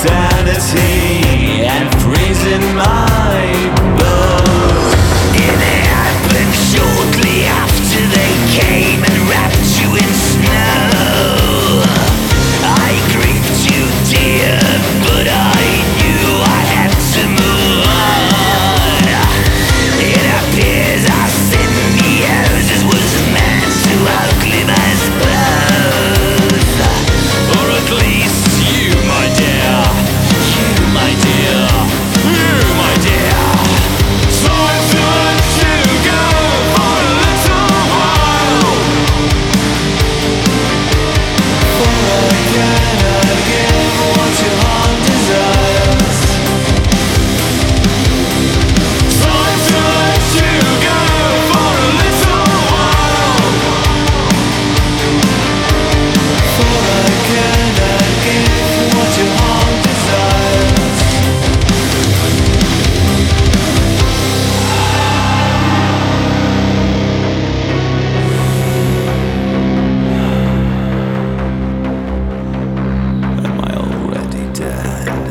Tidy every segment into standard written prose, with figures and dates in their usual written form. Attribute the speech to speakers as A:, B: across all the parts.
A: sanity and freezing my bones.
B: It happened shortly after they came and wrapped you in snow. I grieved you, dear, but I knew I had to move on. It appears our symbiosis was meant to outlive us both, or at least you, my dear, you, my dear, you, my dear.
A: Time to let you go for a little while, for I cannot give what your heart desires. Time to let you go for a little while, for I cannot give what your heart desires. Am I already dead?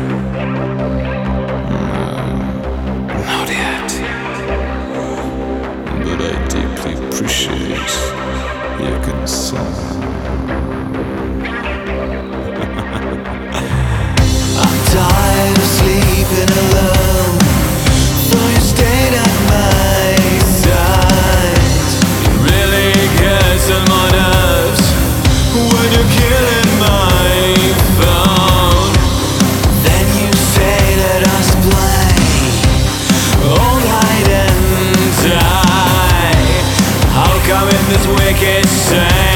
A: Not yet. But I deeply appreciate your concern. I'm tired of sleeping alone, though you stayed at my side. It really gets on my nerves when you're killing my phone. Then you say let us play all hide and die. How come in this wicked state